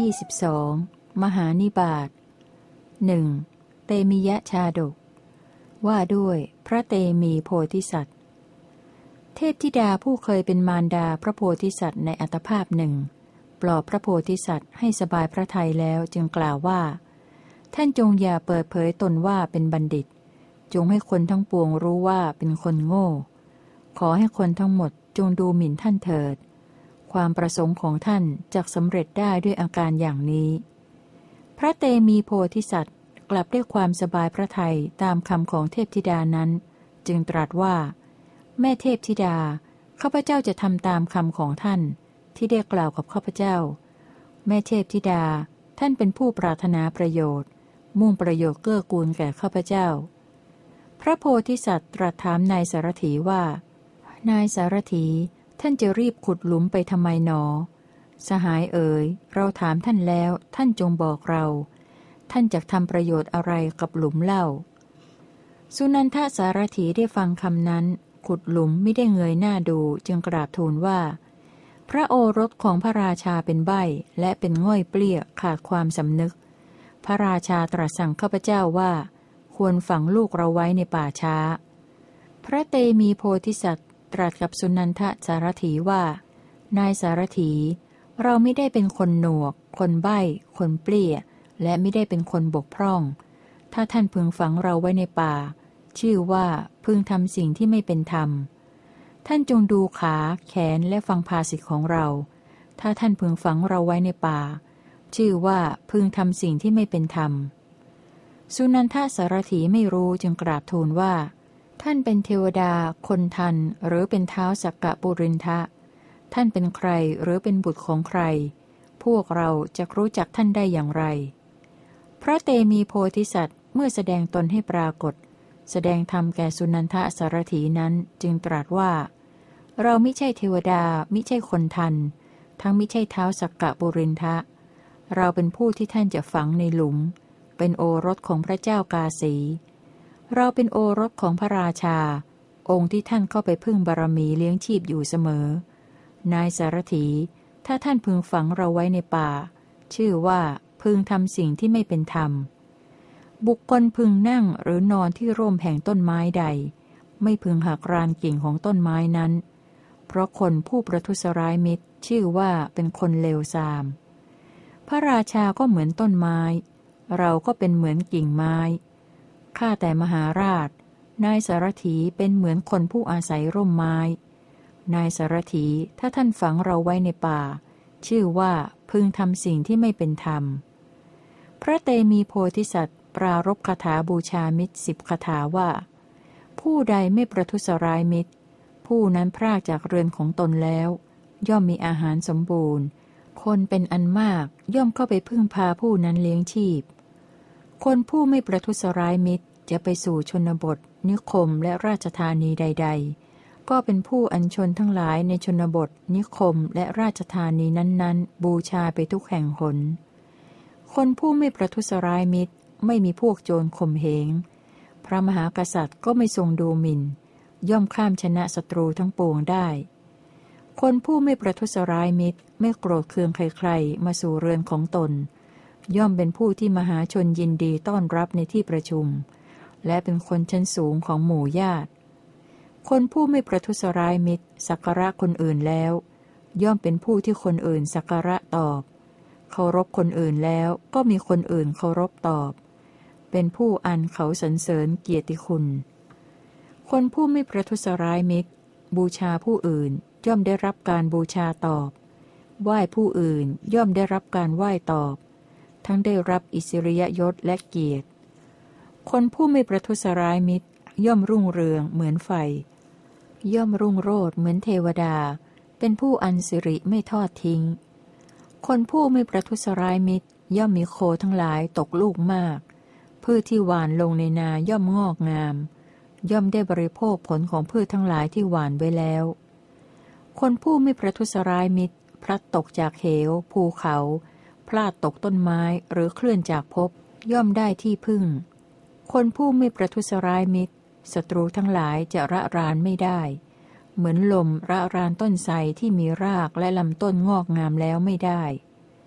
22มหานิบาต 1. เตมิยชาดกว่าด้วยพระเตมีโพธิสัตว์เทพธิดาผู้เคยเป็นมารดาพระโพธิสัตว์ในอัตภาพหนึ่งปลอบพระโพธิสัตว์ให้สบายพระทัยแล้วจึงกล่าวว่าท่านจงอย่าเปิดเผยตนว่าเป็นบัณฑิตจงให้คนทั้งปวงรู้ว่าเป็นคนโง่ขอให้คนทั้งหมดจงดูหมิ่นท่านเถิดความประสงค์ของท่านจักสำเร็จได้ด้วยอาการอย่างนี้พระเตมีโพธิสัตว์กลับด้วยความสบายพระทัยตามคำของเทพธิดานั้นจึงตรัสว่าแม่เทพธิดาข้าพเจ้าจะทำตามคำของท่านที่ได้กล่าวกับข้าพเจ้าแม่เทพธิดาท่านเป็นผู้ปรารถนาประโยชน์มุ่งประโยชน์เกื้อกูลแก่ข้าพเจ้าพระโพธิสัตว์ตรัสถามนายสารถีว่านายสารถีท่านจะรีบขุดหลุมไปทำไมหนอสหายเอ๋ยเราถามท่านแล้วท่านจงบอกเราท่านจะทำประโยชน์อะไรกับหลุมเล่าสุนันทสารถีได้ฟังคำนั้นขุดหลุมไม่ได้เงยหน้าดูจึงกราบทูลว่าพระโอรสของพระราชาเป็นใบ้และเป็นง่อยเปลี้ยขาดความสำนึกพระราชาตรัสสั่งข้าพเจ้าว่าควรฝังลูกเราไว้ในป่าช้าพระเตมีโพธิสัตว์ตรัสกับสุนันทสารถีว่านายสารถีเราไม่ได้เป็นคนหนวกคนใบ้คนเปลี้ยและไม่ได้เป็นคนบกพร่องถ้าท่านพึงฝังเราไว้ในป่าชื่อว่าพึงทำสิ่งที่ไม่เป็นธรรมท่านจงดูขาแขนและฟังภาษิตของเราถ้าท่านพึงฝังเราไว้ในป่าชื่อว่าพึงทำสิ่งที่ไม่เป็นธรรมสุนันทสารถีไม่รู้จึงกราบทูลว่าท่านเป็นเทวดาคนทันหรือเป็นท้าวสักกะปุรินทะท่านเป็นใครหรือเป็นบุตรของใครพวกเราจะรู้จักท่านได้อย่างไรพระเตมีโพธิสัตว์เมื่อแสดงตนให้ปรากฏแสดงธรรมแก่สุนันทสารถีนั้นจึงตรัสว่าเรามิใช่เทวดามิใช่คนทันทั้งมิใช่ท้าวสักกะปุรินทะเราเป็นผู้ที่ท่านจะฝังในหลุมเป็นโอรสของพระเจ้ากาสีเราเป็นโอรสของพระราชาองค์ที่ท่านเข้าไปพึ่งบารมีเลี้ยงชีพอยู่เสมอนายสารถีถ้าท่านพึงฝังเราไว้ในป่าชื่อว่าพึงทำสิ่งที่ไม่เป็นธรรมบุคคลพึงนั่งหรือนอนที่ร่มแห่งต้นไม้ใดไม่พึงหักรานกิ่งของต้นไม้นั้นเพราะคนผู้ประทุษร้ายมิตรชื่อว่าเป็นคนเลวทรามพระราชาก็เหมือนต้นไม้เราก็เป็นเหมือนกิ่งไม้ข้าแต่มหาราชนายสารถีเป็นเหมือนคนผู้อาศัยร่มไม้นายสารถีถ้าท่านฝังเราไว้ในป่าชื่อว่าพึงทำสิ่งที่ไม่เป็นธรรมพระเตมีโพธิสัตว์ปรารภคาถาบูชามิตร10 คาถาว่าผู้ใดไม่ประทุษร้ายมิตรผู้นั้นพรากจากเรือนของตนแล้วย่อมมีอาหารสมบูรณ์คนเป็นอันมากย่อมเข้าไปพึ่งพาผู้นั้นเลี้ยงชีพคนผู้ไม่ประทุษร้ายมิตรจะไปสู่ชนบทนิคมและราชธานีใดๆก็เป็นผู้อัญชนทั้งหลายในชนบทนิคมและราชธานีนั้นๆบูชาไปทุกแห่งหนคนผู้ไม่ประทุษร้ายมิตรไม่มีพวกโจรข่มเหงพระมหากษัตริย์ก็ไม่ทรงดูหมิ่นย่อมข้ามชนะศัตรูทั้งปวงได้คนผู้ไม่ประทุษร้ายมิตรไม่โกรธเคืองใครๆมาสู่เรือนของตนย่อมเป็นผู้ที่มหาชนยินดีต้อนรับในที่ประชุมและเป็นคนชั้นสูงของหมู่ญาติคนผู้ไม่ประทุษร้ายมิตรสักการะคนอื่นแล้วย่อมเป็นผู้ที่คนอื่นสักการะตอบเคารพคนอื่นแล้วก็มีคนอื่นเคารพตอบเป็นผู้อันเขาสรรเสริญเกียรติคุณคนผู้ไม่ประทุษร้ายมิตรบูชาผู้อื่นย่อมได้รับการบูชาตอบไหว้ผู้อื่นย่อมได้รับการไหว้ตอบทั้งได้รับอิสริยยศและเกียรติคนผู้ไม่ประทุษร้ายมิตรย่อมรุ่งเรืองเหมือนไฟย่อมรุ่งโรจน์เหมือนเทวดาเป็นผู้อันสิริไม่ทอดทิ้งคนผู้ไม่ประทุษร้ายมิตรย่อมมีโคทั้งหลายตกลูกมากพืชที่หว่านลงในนาย่อมงอกงามย่อมได้บริโภคผลของพืชทั้งหลายที่หว่านไว้แล้วคนผู้ไม่ประทุษร้ายมิตรพลัดตกจากเหวภูเขาพลาดตกต้นไม้หรือเคลื่อนจากภพย่อมได้ที่พึ่งคนผู้ไม่ประทุษร้ายมิตรศัตรูทั้งหลายจะระรานไม่ได้เหมือนลมระรานต้นไทรที่มีรากและลำต้นงอกงามแล้วไม่ได้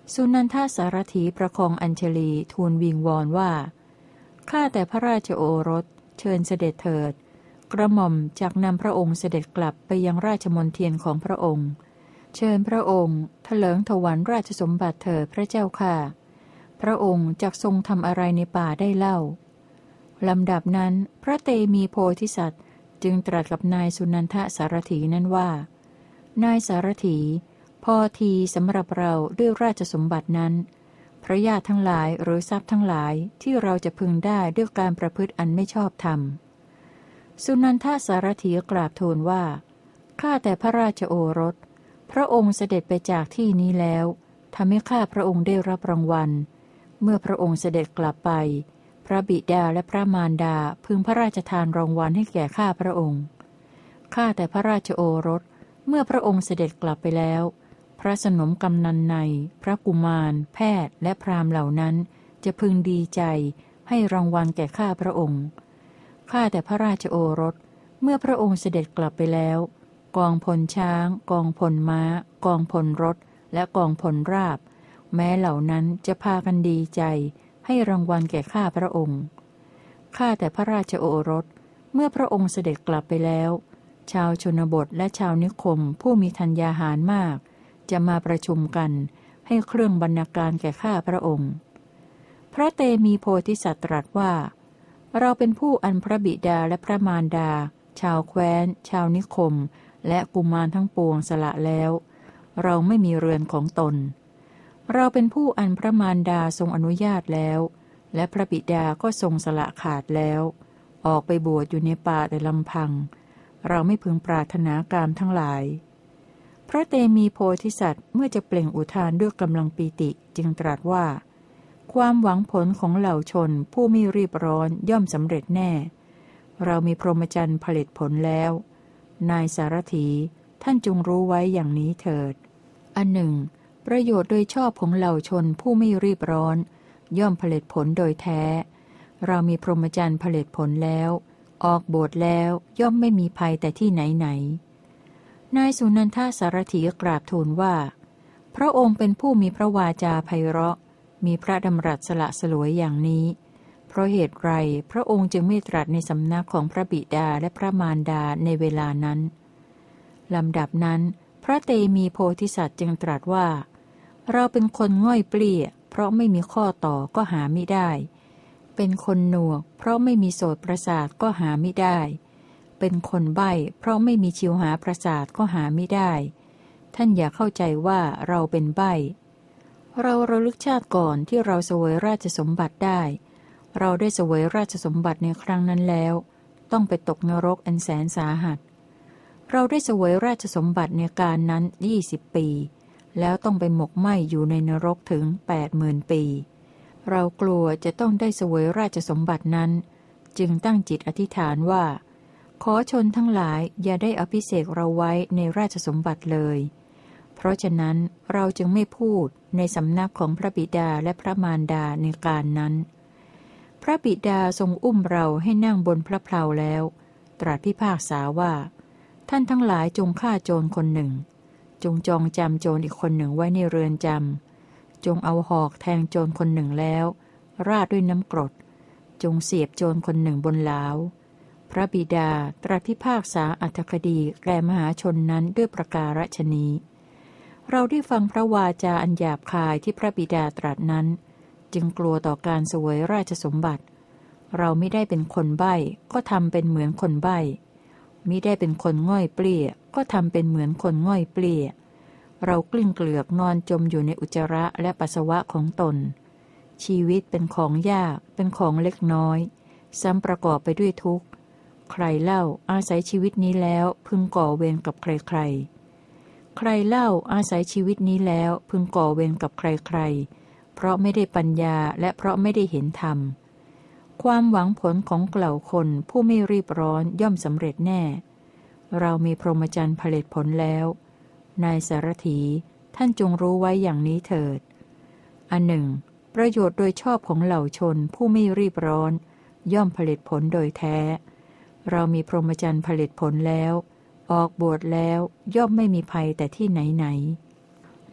สุนันทสารถีประคองอัญชลีทูลวิงวอนว่าข้าแต่พระราชโอรสเชิญเสด็จเถิดกระหม่อมจักนำพระองค์เสด็จกลับไปยังราชมณฑลของพระองค์เชิญพระองค์เถลิงถวัลย์ราชสมบัติเถิดพระเจ้าค่ะพระองค์จักทรงทำอะไรในป่าได้เล่าลำดับนั้นพระเตมีโพธิสัตว์จึงตรัสกับนายสุนันทสารถีนั้นว่านายสารถีพอทีสำหรับเราด้วยราชสมบัตินั้นพระญาติทั้งหลายหรือทรัพย์ทั้งหลายที่เราจะพึงได้ด้วยการประพฤติอันไม่ชอบธรรมสุนันทสารถีกราบทูลว่าข้าแต่พระราชโอรสพระองค์เสด็จไปจากที่นี้แล้วทำให้ข้าพระองค์ได้รับรางวัลเมื่อพระองค์เสด็จกลับไปพระบิดาและพระมารดาพึงพระราชทานรางวัลให้แก่ข้าพระองค์ข้าแต่พระราชโอรสเมื่อพระองค์เสด็จกลับไปแล้วพระสนมกำนันในพระกุมารแพทย์และพราหมณ์เหล่านั้นจะพึงดีใจให้รางวัลแก่ข้าพระองค์ข้าแต่พระราชโอรสเมื่อพระองค์เสด็จกลับไปแล้วกองพลช้างกองพลม้ากองพลรถและกองพลราบแม้เหล่านั้นจะพากันดีใจให้รางวัลแก่ข้าพระองค์ข้าแต่พระราชโอรสเมื่อพระองค์เสด็จกลับไปแล้วชาวชนบทและชาวนิคมผู้มีธัญญาหารมากจะมาประชุมกันให้เครื่องบรรณาการแก่ข้าพระองค์พระเตมีโพธิสัตว์ตรัสว่าเราเป็นผู้อันพระบิดาและพระมารดาชาวแคว้นชาวนิคมและกุมารทั้งปวงสละแล้วเราไม่มีเรือนของตนเราเป็นผู้อันพระมารดาทรงอนุญาตแล้วและพระบิดาก็ทรงสละขาดแล้วออกไปบวชอยู่ในป่าแต่ลำพังเราไม่พึงปรารถนากามทั้งหลายพระเตมีโพธิสัตว์เมื่อจะเปล่งอุทานด้วยกำลังปีติจึงตรัสว่าความหวังผลของเหล่าชนผู้ไม่รีบร้อนย่อมสำเร็จแน่เรามีพรหมจรรย์ผลิตผลแล้วนายสารถีท่านจงรู้ไว้อย่างนี้เถิดอันหนึ่งประโยชน์โดยชอบของเหล่าชนผู้ไม่รีบร้อนย่อมผลิตผลโดยแท้เรามีพรหมจรรย์ผลิตผลแล้วออกบวชแล้วย่อมไม่มีภัยแต่ที่ไหนนายสุนันทสารถีกราบทูลว่าพระองค์เป็นผู้มีพระวาจาไพเราะมีพระดำรัสสละสลวยอย่างนี้เพราะเหตุไรพระองค์จึงไม่ตรัสในสำนักของพระบิดาและพระมารดาในเวลานั้นลำดับนั้นพระเตมีโพธิสัตว์จึงตรัสว่าเราเป็นคนง่อยเปลี้ยเพราะไม่มีข้อต่อก็หาไม่ได้เป็นคนหนวกเพราะไม่มีโสตประสาทก็หาไม่ได้เป็นคนใบ้เพราะไม่มีชิวหาประสาทก็หาไม่ได้ท่านอย่าเข้าใจว่าเราเป็นใบ้เราระลึกชาติก่อนที่เราเสวยราชสมบัติได้เราได้เสวยราชสมบัติในครั้งนั้นแล้วต้องไปตกนรกอันแสนสาหัสเราได้เสวยราชสมบัติในการนั้น20 ปีแล้วต้องไปหมกไหม้อยู่ในนรกถึง80,000 ปีเรากลัวจะต้องได้เสวยราชสมบัตินั้นจึงตั้งจิตอธิษฐานว่าขอชนทั้งหลายอย่าได้อภิเษกเราไว้ในราชสมบัติเลยเพราะฉะนั้นเราจึงไม่พูดในสำนักของพระบิดาและพระมารดาในการนั้นพระบิดาทรงอุ้มเราให้นั่งบนพระเพลาแล้วตรัสพิพากษาว่าท่านทั้งหลายจงฆ่าโจรคนหนึ่งจงจองจำโจรอีกคนหนึ่งไว้ในเรือนจำจงเอาหอกแทงโจรคนหนึ่งแล้วราดด้วยน้ำกรดจงเสียบโจรคนหนึ่งบนหลาวพระบิดาตรัสพิพากษาอัตถคดีแก่มหาชนนั้นด้วยประการฉนี้เราได้ฟังพระวาจาอันหยาบคายที่พระบิดาตรัสนั้นจึงกลัวต่อการเสวยราชสมบัติเราไม่ได้เป็นคนใบ้ก็ทำเป็นเหมือนคนใบ้มิได้เป็นคนง่อยเปลี้ยก็ทำเป็นเหมือนคนง่อยเปลี้ยเรากลิ้งเกลือกนอนจมอยู่ในอุจจาระและปัสสาวะของตนชีวิตเป็นของยากเป็นของเล็กน้อยซ้ำประกอบไปด้วยทุกข์ใครเล่าอาศัยชีวิตนี้แล้วพึงก่อเวรกับใครใครเล่าอาศัยชีวิตนี้แล้วพึงก่อเวรกับใครเพราะไม่ได้ปัญญาและเพราะไม่ได้เห็นธรรมความหวังผลของเหล่าคนผู้ไม่รีบร้อนย่อมสำเร็จแน่เรามีพรหมจรรย์ผลิตผลแล้วนายสารถีท่านจงรู้ไว้อย่างนี้เถิดอันหนึ่งประโยชน์โดยชอบของเหล่าชนผู้ไม่รีบร้อนย่อมผลิตผลโดยแท้เรามีพรหมจรรย์ผลิตผลแล้วออกบวชแล้วย่อมไม่มีภัยแต่ที่ไหน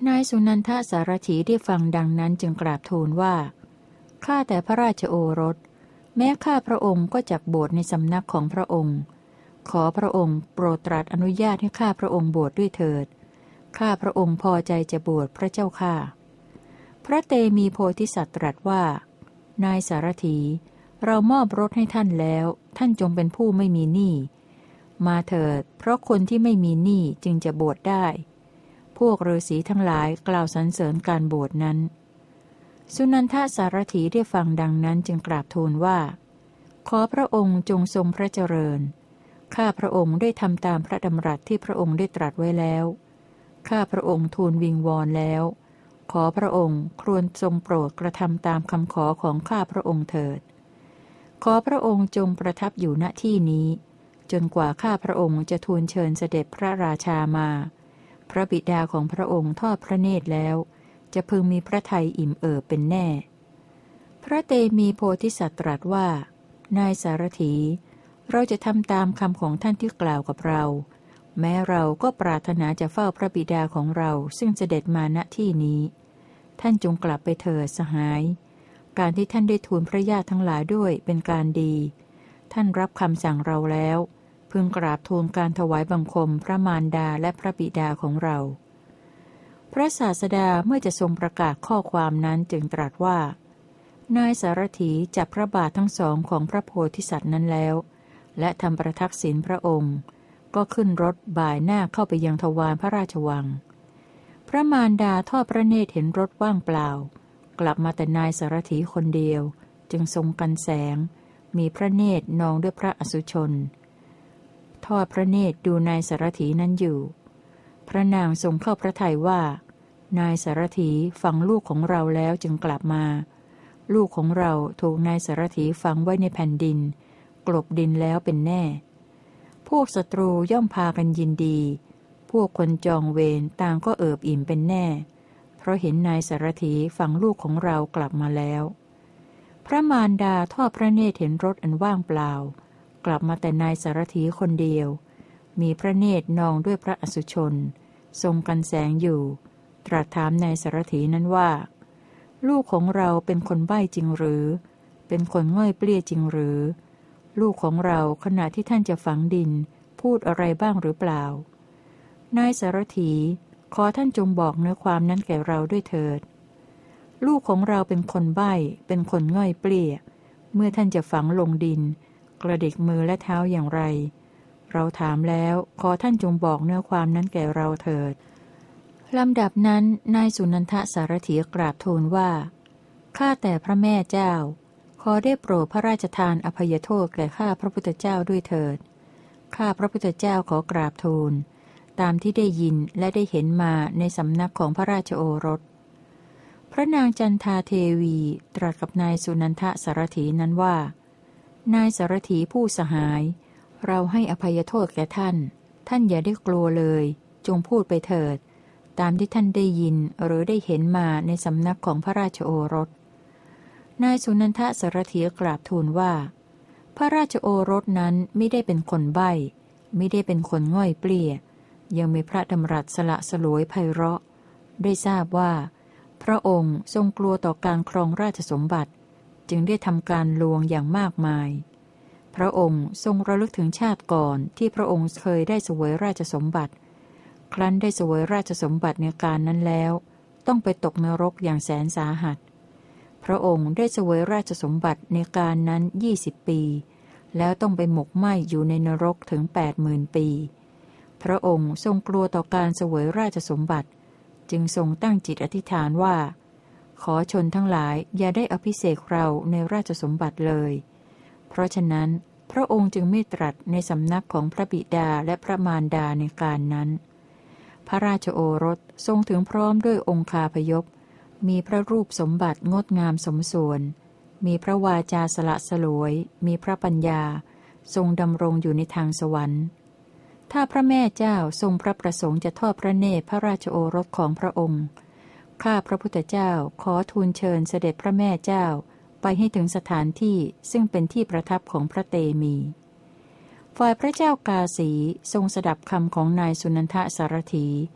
นายสุนันทสารถีได้ฟังดังนั้นจึงกราบทูลว่าข้าแต่พระราชโอรสแม้ข้าพระองค์ก็จักบวชในสำนักของพระองค์ขอพระองค์โปรดตรัสอนุญาตให้ข้าพระองค์บวชด้วยเถิดข้าพระองค์พอใจจะบวชพระเจ้าข้าพระเตมีโพธิสัตว์ตรัสว่านายสารถีเรามอบรถให้ท่านแล้วท่านจงเป็นผู้ไม่มีหนี้มาเถิดเพราะคนที่ไม่มีหนี้จึงจะบวชได้พวกฤาษีทั้งหลายกล่าวสรรเสริญการบวชนั้นสุนันทสารถีได้ฟังดังนั้นจึงกราบทูลว่าขอพระองค์จงทรงพระเจริญข้าพระองค์ได้ทำตามพระดำรัสที่พระองค์ได้ตรัสไว้แล้วข้าพระองค์ทูลวิงวอนแล้วขอพระองค์ครวญทรงโปรดกระทำตามคำขอของข้าพระองค์เถิดขอพระองค์จงประทับอยู่ณที่นี้จนกว่าข้าพระองค์จะทูลเชิญเสด็จพระราชามาพระบิดาของพระองค์ทอดพระเนตรแล้วจะพึงมีพระทัยอิ่มเอิบเป็นแน่พระเตมีโพธิสัตว์ตรัสว่านายสารถีเราจะทำตามคำของท่านที่กล่าวกับเราแม้เราก็ปรารถนาจะเฝ้าพระบิดาของเราซึ่งเสด็จมาณที่นี้ท่านจงกลับไปเถิดสหายการที่ท่านได้ทูลพระญาติทั้งหลายด้วยเป็นการดีท่านรับคำสั่งเราแล้วพึงกราบทูลการถวายบังคมพระมารดาและพระบิดาของเราพระศาสดาเมื่อจะทรงประกาศข้อความนั้นจึงตรัสว่านายสารถีจับพระบาททั้งสองของพระโพธิสัตว์นั้นแล้วและทำประทักษิณพระองค์ก็ขึ้นรถบ่ายหน้าเข้าไปยังทวารพระราชวังพระมารดาทอดพระเนตรเห็นรถว่างเปล่ากลับมาแต่นายสารถีคนเดียวจึงทรงกันแสงมีพระเนตรนองด้วยพระอสุชนทอดพระเนตรดูนายสารถีนั้นอยู่พระนางทรงเข้าพระทัยว่านายสารถีฝังลูกของเราแล้วจึงกลับมาลูกของเราถูกนายสารถีฝังไว้ในแผ่นดินกลบดินแล้วเป็นแน่พวกศัตรูย่อมพากันยินดีพวกคนจองเวรต่างก็เอิบอิ่มเป็นแน่เพราะเห็นนายสารถีฝังลูกของเรากลับมาแล้วพระมารดาทอดพระเนตรเห็นรถอันว่างเปล่ากลับมาแต่นายสารถีคนเดียวมีพระเนตรนองด้วยพระอสุชนทรงกันแสงอยู่ตรัสถามนายสารถีนั้นว่าลูกของเราเป็นคนใบ้จริงหรือเป็นคนง่อยเปลี้ยจริงหรือลูกของเราขณะที่ท่านจะฝังดินพูดอะไรบ้างหรือเปล่านายสารถีขอท่านจงบอกเนื้อความนั้นแก่เราด้วยเถิดลูกของเราเป็นคนใบ้เป็นคนง่อยเปลี้ยเมื่อท่านจะฝังลงดินกระดิกมือและเท้าอย่างไรเราถามแล้วขอท่านจงบอกเนื้อความนั้นแก่เราเถิดลำดับนั้นนายสุนันทสารถีกราบทูลว่าข้าแต่พระแม่เจ้าขอได้โปรดพระราชทานอภัยโทษแก่ข้าพระพุทธเจ้าด้วยเถิดข้าพระพุทธเจ้าขอกราบทูลตามที่ได้ยินและได้เห็นมาในสำนักของพระราชโอรสพระนางจันทาเทวีตรัสกับนายสุนันทสารถีนั้นว่านายสารถีผู้สหายเราให้อภัยโทษแก่ท่านท่านอย่าได้กลัวเลยจงพูดไปเถิดตามที่ท่านได้ยินหรือได้เห็นมาในสำนักของพระราชโอรสนายสุนันทสารถีกราบทูลว่าพระราชโอรสนั้นไม่ได้เป็นคนใบ้ไม่ได้เป็นคนง่อยเปลี้ยยังมีพระดำรัสสละสลวยไพเราะได้ทราบว่าพระองค์ทรงกลัวต่อการครองราชสมบัติจึงได้ทำการลวงอย่างมากมายพระองค์ทรงระลึกถึงชาติก่อนที่พระองค์เคยได้เสวยราชสมบัติครั้นได้เสวยราชสมบัติในการนั้นแล้วต้องไปตกนรกอย่างแสนสาหัสพระองค์ได้เสวยราชสมบัติในการนั้น20 ปีแล้วต้องไปหมกไหม้อยู่ในนรกถึง80,000 ปีพระองค์ทรงกลัวต่อการเสวยราชสมบัติจึงทรงตั้งจิตอธิษฐานว่าขอชนทั้งหลายอย่าได้อภิเษกเราในราชสมบัติเลยเพราะฉะนั้นพระองค์จึงไม่ตรัสในสำนักของพระบิดาและพระมารดาในการนั้นพระราชโอรสทรงถึงพร้อมด้วยองคาพยพมีพระรูปสมบัติงดงามสมส่วนมีพระวาจาสละสลวยมีพระปัญญาทรงดำรงอยู่ในทางสวรรค์ถ้าพระแม่เจ้าทรงพระประสงค์จะทอดพระเนตรพระราชโอรสของพระองค์ข้าพระพุทธเจ้าขอทูลเชิญเสด็จพระแม่เจ้าไปให้ถึงสถานที่ซึ่งเป็นที่ประทับของพระเตมีฝ่ายพระเจ้ากาสีทรงสดับคำของนายสุนันทสารถี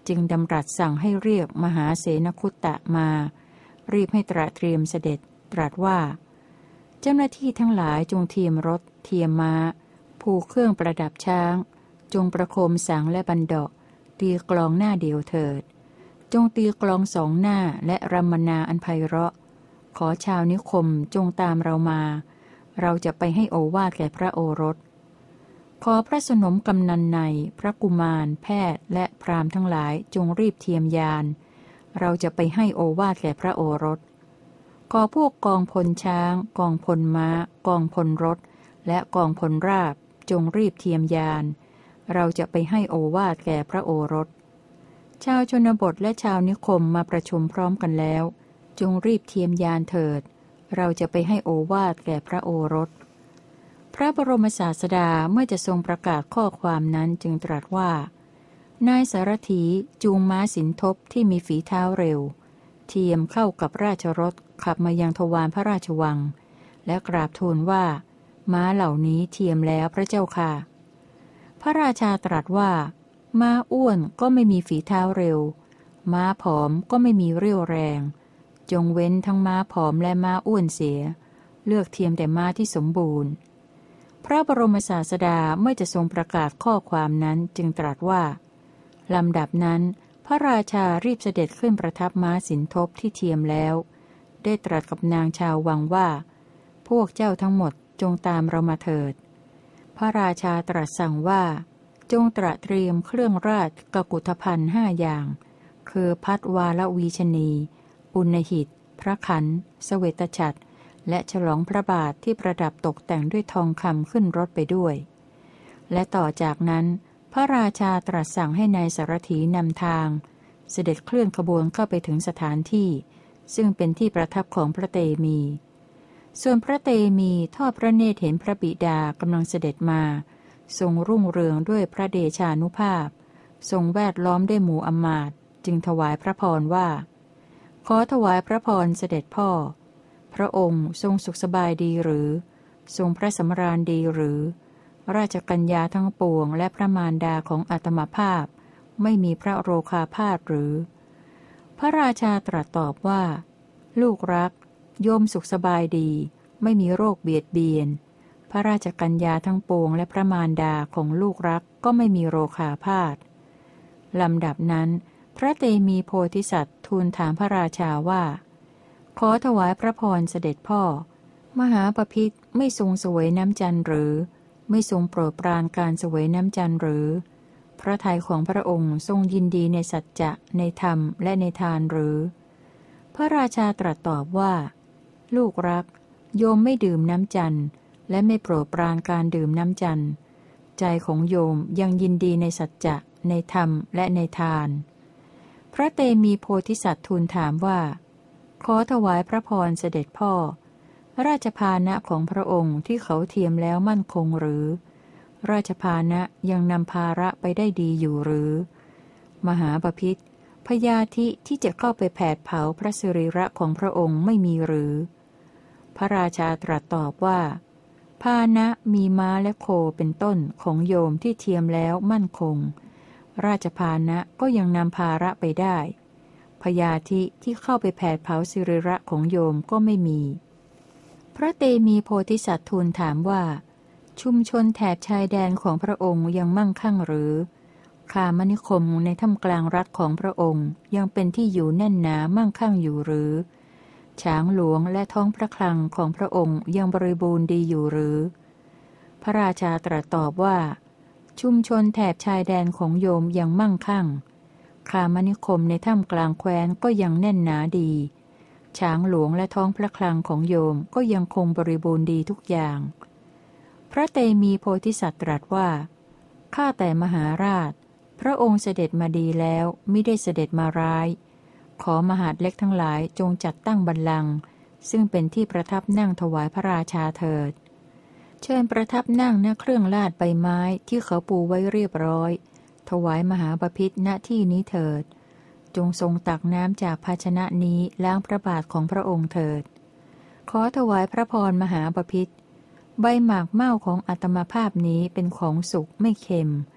จึงดำรัสสั่งให้เรียกมหาเสนคุตตะมารีบให้ตระเตรียมเสด็จตรัสว่าเจ้าหน้าที่ทั้งหลายจงเทียมรถเทียมม้าผูกเครื่องประดับช้างจงประโคมสังและบันดาะตีกลองหน้าเดียวเถิดจงตีกลองสองหน้าและรัมมนาอันไพเราะขอชาวนิคมจงตามเรามาเราจะไปให้โอวาทแก่พระโอรสขอพระสนมกำนันในพระกุมารแพทย์และพราหมณ์ทั้งหลายจงรีบเทียมยานเราจะไปให้โอวาทแก่พระโอรสขอพวกกองพลช้างกองพลม้ากองพลรถและกองพลราบจงรีบเทียมยานเราจะไปให้โอวาทแก่พระโอรสชาวชนบทและชาวนิคมมาประชุมพร้อมกันแล้วจงรีบเทียมยานเถิดเราจะไปให้โอวาทแก่พระโอรสพระบรมศาสดาเมื่อจะทรงประกาศข้อความนั้นจึงตรัสว่านายสารถีจูงม้าสินทบที่มีฝีเท้าเร็วเทียมเข้ากับราชรถขับมายังทวารพระราชวังและกราบทูลว่าม้าเหล่านี้เทียมแล้วพระเจ้าค่ะพระราชาตรัสว่าม้าอ้วนก็ไม่มีฝีเท้าเร็วม้าผอมก็ไม่มีเรี่ยวแรงจงเว้นทั้งม้าผอมและม้าอ้วนเสียเลือกเทียมแต่ม้าที่สมบูรณ์พระบรมศาสดาเมื่อจะทรงประกาศข้อความนั้นจึงตรัสว่าลำดับนั้นพระราชารีบเสด็จขึ้นประทับม้าสินทบที่เทียมแล้วได้ตรัสกับนางชาววังว่าพวกเจ้าทั้งหมดจงตามเรามาเถิดพระราชาตรัสสั่งว่าจงตระเตรียมเครื่องราชกกุฏภัณฑ์5อย่างคือพัดวาลวีชนีอุณหิตพระขันเสวตฉัตรและฉลองพระบาทที่ประดับตกแต่งด้วยทองคำขึ้นรถไปด้วยและต่อจากนั้นพระราชาตรัสสั่งให้นายสารถีนำทางเสด็จเคลื่อนขบวนเข้าไปถึงสถานที่ซึ่งเป็นที่ประทับของพระเตมีส่วนพระเตมีทอดพระเนตรเห็นพระบิดากำลังเสด็จมาทรงรุ่งเรืองด้วยพระเดชานุภาพทรงแวดล้อมด้วยหมู่อมาตย์จึงถวายพระพรว่าขอถวายพระพรเสด็จพ่อพระองค์ทรงสุขสบายดีหรือทรงพระสำราญดีหรือราชกัญญาทั้งปวงและพระมารดาของอาตมาภาพไม่มีพระโรคาพาธหรือพระราชาตรัสตอบว่าลูกรักโยมสุขสบายดีไม่มีโรคเบียดเบียนพระราชกัญญาทั้งปวงและพระมารดาของลูกรักก็ไม่มีโรคาพาธลำดับนั้นพระเตมีโพธิสัตว์ทูลถามพระราชาว่าขอถวายพระพรเสด็จพ่อมหาปพิธไม่ทรงเสวยน้ำจันทร์หรือไม่ทรงโปรดปรานการเสวยน้ำจันทร์หรือพระทัยของพระองค์ทรงยินดีในสัจจะในธรรมและในทานหรือพระราชาตรัสตอบว่าลูกรักโยมไม่ดื่มน้ำจันทร์และไม่โปรดปรานการดื่มน้ำจันทร์ใจของโยมยังยินดีในสัจจะในธรรมและในทานพระเตมีโพธิสัตว์ทูลถามว่าขอถวายพระพรเสด็จพ่อราชภานะของพระองค์ที่เขาเทียมแล้วมั่นคงหรือราชภานะยังนำภาระไปได้ดีอยู่หรือมหาบพิตรพยาธิที่จะเข้าไปแผดเผาพระสิริระของพระองค์ไม่มีหรือพระราชาตรัสตอบว่าภานะมีม้าและโคเป็นต้นของโยมที่เทียมแล้วมั่นคงราชภานะก็ยังนำภาระไปได้พยาธิที่เข้าไปแผดเผาสิริระของโยมก็ไม่มีพระเตมีโพธิสัตว์ทูลถามว่าชุมชนแถบชายแดนของพระองค์ยังมั่งคั่งหรือคามนิคมในถ้ำกลางรัฐของพระองค์ยังเป็นที่อยู่แน่นหนามั่งคั่งอยู่หรือช้างหลวงและท้องพระคลังของพระองค์ยังบริบูรณ์ดีอยู่หรือพระราชาตรัสตอบว่าชุมชนแถบชายแดนของโยมยังมั่งคั่งคามนิคมในถ้ำกลางแคว้นก็ยังแน่นหนาดีช้างหลวงและท้องพระคลังของโยมก็ยังคงบริบูรณ์ดีทุกอย่างพระเตมีโพธิสัตว์ตรัสว่าข้าแต่มหาราชพระองค์เสด็จมาดีแล้วมิได้เสด็จมาร้ายขอมหาดเล็กทั้งหลายจงจัดตั้งบัลลังก์ซึ่งเป็นที่ประทับนั่งถวายพระราชาเถิดเชิญประทับนั่งณเครื่องลาดใบไม้ที่เขาปูไว้เรียบร้อยถวายมหาบพิตรณที่นี้เถิดจงทรงตักน้ำจากภาชนะนี้ล้างพระบาทของพระองค์เถิดขอถวายพระพรมหาบพิตรใบหมากเม่าของอาตมาภาพนี้เป็นของสุกไม่เค็มพ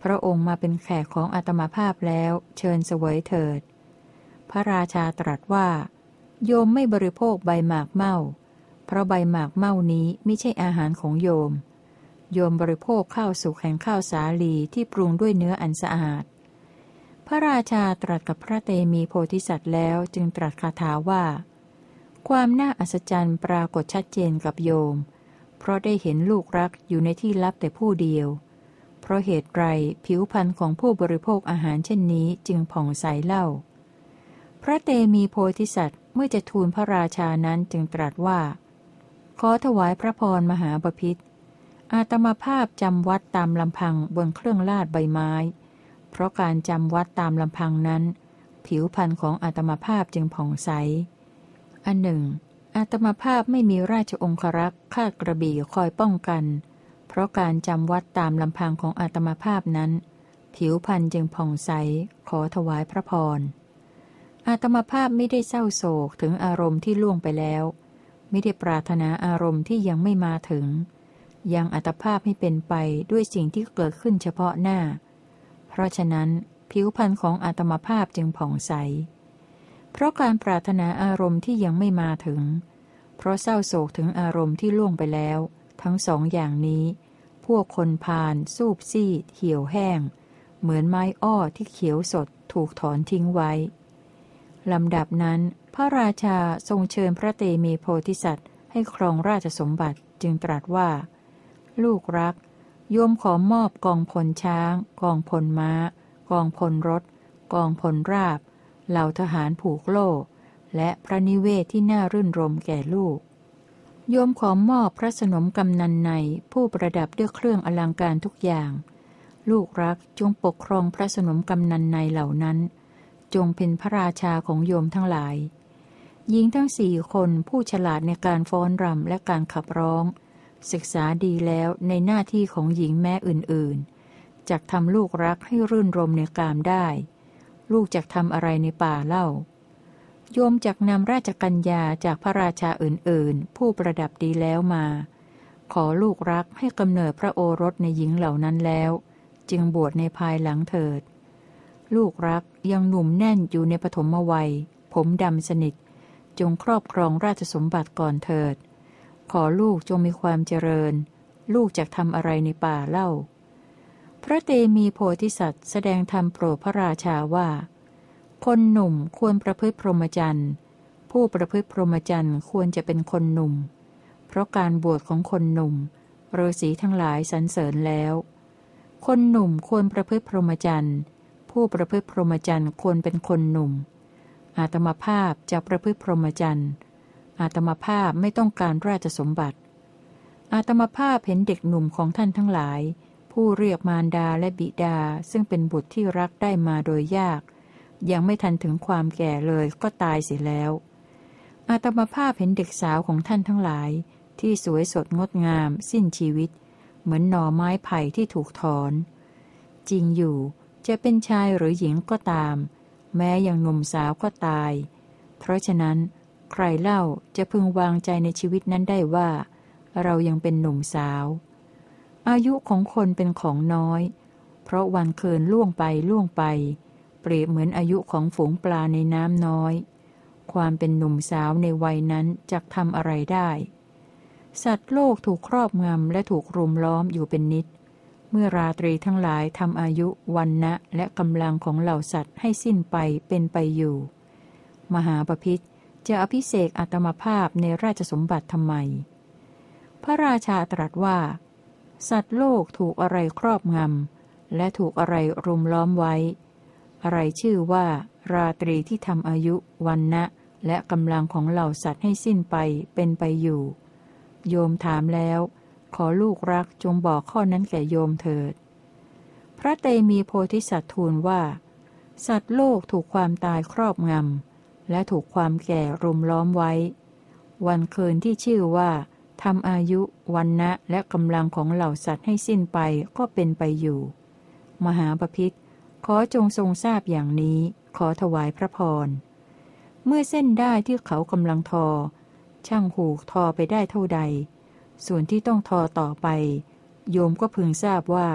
ระองค์มาเป็นแขกของอาตมาภาพแล้วเชิญเสวยเถิดพระราชาตรัสว่าโยมไม่บริโภคใบหมากเม่าเพราะใบหมากเม่านี้ไม่ใช่อาหารของโยมโยมบริโภคข้าวสุกแห่งข้าวสาลีที่ปรุงด้วยเนื้ออันสะอาดพระราชาตรัสกับพระเตมีโพธิสัตว์แล้วจึงตรัสคาถาว่าความน่าอัศจรรย์ปรากฏชัดเจนกับโยมเพราะได้เห็นลูกรักอยู่ในที่ลับแต่ผู้เดียวเพราะเหตุไรผิวพรรณของผู้บริโภคอาหารเช่นนี้จึงผ่องใสเล่าพระเตมีโพธิสัตว์เมื่อจะทูลพระราชานั้นจึงตรัสว่าขอถวายพระพรมหาบพิตรอาตมาภาพจำวัดตามลำพังบนเครื่องลาดใบไม้เพราะการจำวัดตามลำพังนั้นผิวพรรณของอาตมาภาพจึงผ่องใสอันหนึ่งอาตมาภาพไม่มีราชองครักษ์คาดกระบี่คอยป้องกันเพราะการจำวัดตามลำพังของอาตมาภาพนั้นผิวพรรณจึงผ่องใสขอถวายพระพรอาตมาภาพไม่ได้เศร้าโศกถึงอารมณ์ที่ล่วงไปแล้วไม่ได้ปรารถนาอารมณ์ที่ยังไม่มาถึงยังอัตภาพให้เป็นไปด้วยสิ่งที่เกิดขึ้นเฉพาะหน้าเพราะฉะนั้นผิวพรรณของอาตมาภาพจึงผ่องใสเพราะการปรารถนาอารมณ์ที่ยังไม่มาถึงเพราะเศร้าโศกถึงอารมณ์ที่ล่วงไปแล้วทั้งสองอย่างนี้พวกคนพาลสูบซีดเหี่ยวแห้งเหมือนไม้อ้อที่เขียวสดถูกถอนทิ้งไว้ลำดับนั้นพระราชาทรงเชิญพระเตมีโพธิสัตว์ให้ครองราชสมบัติจึงตรัสว่าลูกรักโยมขอมอบกองพลช้างกองพลม้ากองพลรถกองพลราบเหล่าทหารผูกโล่และพระนิเวศที่น่ารื่นรมแก่ลูกโยมขอมอบพระสนมกำนันในผู้ประดับด้วยเครื่องอลังการทุกอย่างลูกรักจงปกครองพระสนมกำนันในเหล่านั้นจงเป็นพระราชาของโยมทั้งหลายหญิงทั้ง4 คนผู้ฉลาดในการฟ้อนรำและการขับร้องศึกษาดีแล้วในหน้าที่ของหญิงแม้อื่นๆจักทำลูกรักให้รื่นรมในกามได้ลูกจักทำอะไรในป่าเล่าโยมจักนำราชกัญญาจากพระราชาอื่นๆผู้ประดับดีแล้วมาขอลูกรักให้กำเนิดพระโอรสในหญิงเหล่านั้นแล้วจึงบวชในภายหลังเถิดลูกรักยังหนุ่มแน่นอยู่ในปฐมวัยผมดำสนิทจงครอบครองราชสมบัติก่อนเถิดขอลูกจงมีความเจริญลูกจักทำอะไรในป่าเล่าพระเตมีโพธิสัตว์แสดงธรรมโปรดพระราชาว่าคนหนุ่มควรประพฤติพรหมจรรย์ผู้ประพฤติพรหมจรรย์ควรจะเป็นคนหนุ่มเพราะการบวชของคนหนุ่มฤาษีทั้งหลายสรรเสริญแล้วคนหนุ่มควรประพฤติพรหมจรรย์ผู้ประพฤติพรหมจรรย์ควรเป็นคนหนุ่มอาตมาภาพจะประพฤติพรหมจรรย์อาตมาภาพไม่ต้องการราชสมบัติอาตมาภาพเห็นเด็กหนุ่มของท่านทั้งหลายผู้เรียกมารดาและบิดาซึ่งเป็นบุตรที่รักได้มาโดยยากยังไม่ทันถึงความแก่เลยก็ตายเสียแล้วอาตมาภาพเห็นเด็กสาวของท่านทั้งหลายที่สวยสดงดงามสิ้นชีวิตเหมือนหน่อไม้ไผ่ที่ถูกถอนจริงอยู่จะเป็นชายหรือหญิงก็ตามแม้ยังหนุ่มสาวก็ตายเพราะฉะนั้นใครเล่าจะพึงวางใจในชีวิตนั้นได้ว่าเรายังเป็นหนุ่มสาวอายุของคนเป็นของน้อยเพราะวันคืนล่วงไปเปรียบเหมือนอายุของฝูงปลาในน้ำน้อยความเป็นหนุ่มสาวในวัยนั้นจักทำอะไรได้สัตว์โลกถูกครอบงำและถูกรุมล้อมอยู่เป็นนิดเมื่อราตรีทั้งหลายทำอายุวรรณะและกำลังของเหล่าสัตว์ให้สิ้นไปเป็นไปอยู่มหาบพิตรจะอภิเษกอาตมาภาพในราชสมบัติทำไมพระราชาตรัสว่าสัตว์โลกถูกอะไรครอบงำและถูกอะไรรุมล้อมไว้อะไรชื่อว่าราตรีที่ทำอายุวรรณะและกำลังของเหล่าสัตว์ให้สิ้นไปเป็นไปอยู่โยมถามแล้วขอลูกรักจงบอกข้อนั้นแก่โยมเถิดพระเตมีโพธิสัตว์ทูลว่าสัตว์โลกถูกความตายครอบงำและถูกความแก่รุมล้อมไว้วันคืนที่ชื่อว่าทำอายุวรรณะและกำลังของเหล่าสัตว์ให้สิ้นไปก็เป็นไปอยู่มหาบพิตรขอจงทรงทราบอย่างนี้ขอถวายพระพรเมื่อเส้นได้ที่เขากำลังทอช่างหูกทอไปได้เท่าใดส่วนที่ต้องทอต่อไปโยมก็พึงทราบว่า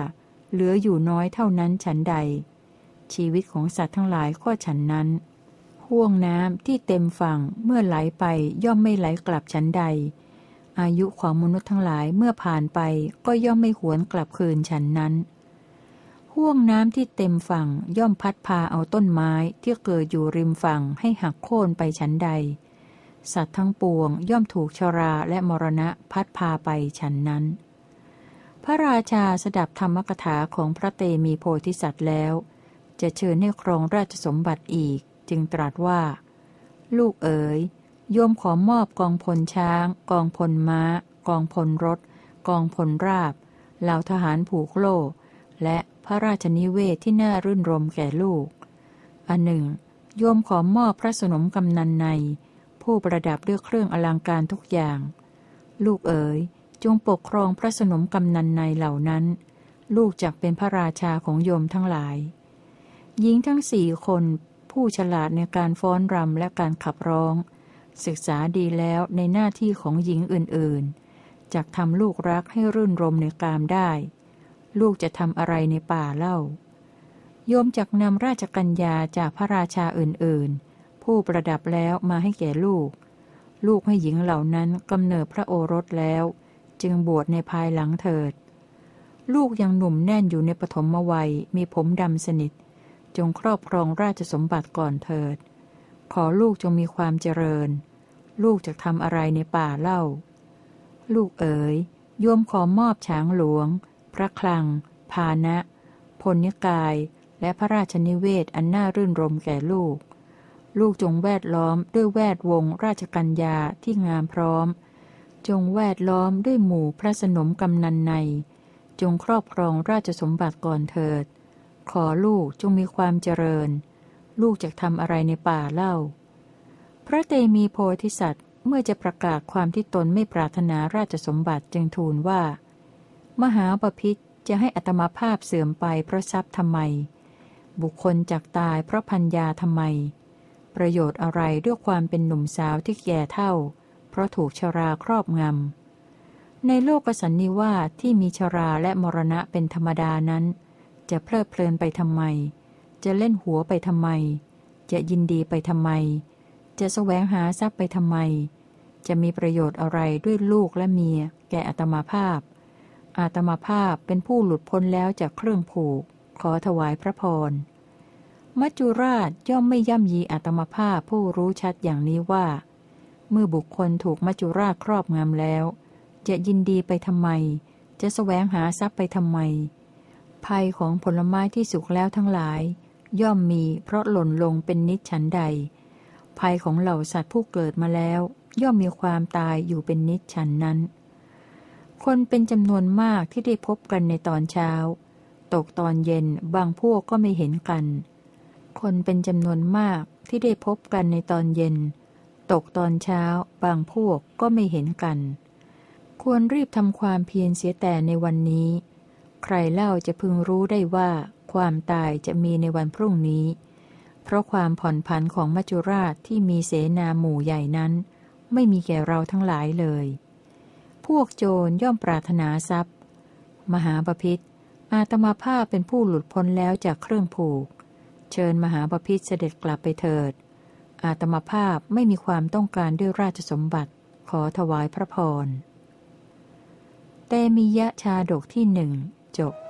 เหลืออยู่น้อยเท่านั้นฉันใดชีวิตของสัตว์ทั้งหลายก็ฉันนั้นห่วงน้ำที่เต็มฝั่งเมื่อไหลไปย่อมไม่ไหลกลับฉันใดอายุของมนุษย์ทั้งหลายเมื่อผ่านไปก็ย่อมไม่หวนกลับคืนฉันนั้นห่วงน้ำที่เต็มฝั่งย่อมพัดพาเอาต้นไม้ที่เกิดอยู่ริมฝั่งให้หักโค่นไปฉันใดสัตว์ทั้งปวงย่อมถูกชราและมรณะพัดพาไปฉันนั้นพระราชาสดับธรรมกถาของพระเตมีโพธิสัตว์แล้วจะเชิญให้ครองราชสมบัติอีกจึงตรัสว่าลูกเอ๋ยโยมขอมอบกองพลช้างกองพลม้ากองพลรถกองพลราบเหล่าทหารผูกโล่และพระราชนิเวศที่น่ารื่นรมแก่ลูกอันหนึ่งโยมขอมอบพระสนมกำนันในผู้ประดับด้วยเครื่องอลังการทุกอย่างลูกเอ๋ยจงปกครองพระสนมกำนันในเหล่านั้นลูกจักเป็นพระราชาของโยมทั้งหลายหญิงทั้ง4 คนผู้ฉลาดในการฟ้อนรำและการขับร้องศึกษาดีแล้วในหน้าที่ของหญิงอื่นๆจักทำลูกรักให้รื่นรมในกามได้ลูกจะทำอะไรในป่าเล่าโยมจักนำราชกัญญาจากพระราชาอื่นๆผู้ประดับแล้วมาให้แก่ลูกลูกให้หญิงเหล่านั้นกำเนิดพระโอรสแล้วจึงบวชในภายหลังเถิดลูกยังหนุ่มแน่นอยู่ในปฐมวัยมีผมดำสนิทจงครอบครองราชสมบัติก่อนเถิดขอลูกจงมีความเจริญลูกจะทำอะไรในป่าเล่าลูกเอ๋ยโยมขอมอบช้างหลวงพระคลังพานะพลนิกายและพระราชนิเวศอันน่ารื่นรมแก่ลูกลูกจงแวดล้อมด้วยแวดวงราชกัญญาที่งามพร้อมจงแวดล้อมด้วยหมู่พระสนมกำนันในจงครอบครองราชสมบัติก่อนเถิดขอลูกจงมีความเจริญลูกจะทำอะไรในป่าเล่าพระเตมีโพธิสัตว์เมื่อจะประกาศความที่ตนไม่ปรารถนาราชสมบัติจึงทูลว่ามหาบพิตรจะให้อัตมาภาพเสื่อมไปเพราะทรัพย์ทำไมบุคคลจักตายเพราะพัญญาทำไมประโยชน์อะไรด้วยความเป็นหนุ่มสาวที่แก่เฒ่าเพราะถูกชราครอบงำในโลกสันนิวาสที่มีชราและมรณะเป็นธรรมดานั้นจะเพลิดเพลินไปทำไมจะเล่นหัวไปทำไมจะยินดีไปทำไมจะแสวงหาทรัพย์ไปทำไมจะมีประโยชน์อะไรด้วยลูกและเมียแก่อาตมาภาพอาตมาภาพเป็นผู้หลุดพ้นแล้วจากเครื่องผูกขอถวายพระพรมัจจุราชย่อมไม่ย่ำยีอาตมาภาพผู้รู้ชัดอย่างนี้ว่าเมื่อบุคคลถูกมัจจุราชครอบงำแล้วจะยินดีไปทำไมจะแสวงหาทรัพย์ไปทำไมภัยของผลไม้ที่สุกแล้วทั้งหลายย่อมมีเพราะหล่นลงเป็นนิจฉันใดภัยของเหล่าสัตว์ผู้เกิดมาแล้วย่อมมีความตายอยู่เป็นนิจฉันนั้นคนเป็นจำนวนมากที่ได้พบกันในตอนเช้าตกตอนเย็นบางพวกก็ไม่เห็นกันคนเป็นจำนวนมากที่ได้พบกันในตอนเย็นตกตอนเช้าบางพวกก็ไม่เห็นกันควรรีบทำความเพียรเสียแต่ในวันนี้ใครเล่าจะพึงรู้ได้ว่าความตายจะมีในวันพรุ่งนี้เพราะความผ่อนผันของมัจจุราชที่มีเสนาหมู่ใหญ่นั้นไม่มีแก่เราทั้งหลายเลยพวกโจรย่อมปรารถนาทรัพย์มหาบพิตรอาตมาภาพเป็นผู้หลุดพ้นแล้วจากเครื่องผูกเชิญมหาบพิตรเสด็จกลับไปเถิดอาตมาภาพไม่มีความต้องการด้วยราชสมบัติขอถวายพระพรเตมิยะชาดกที่1จบ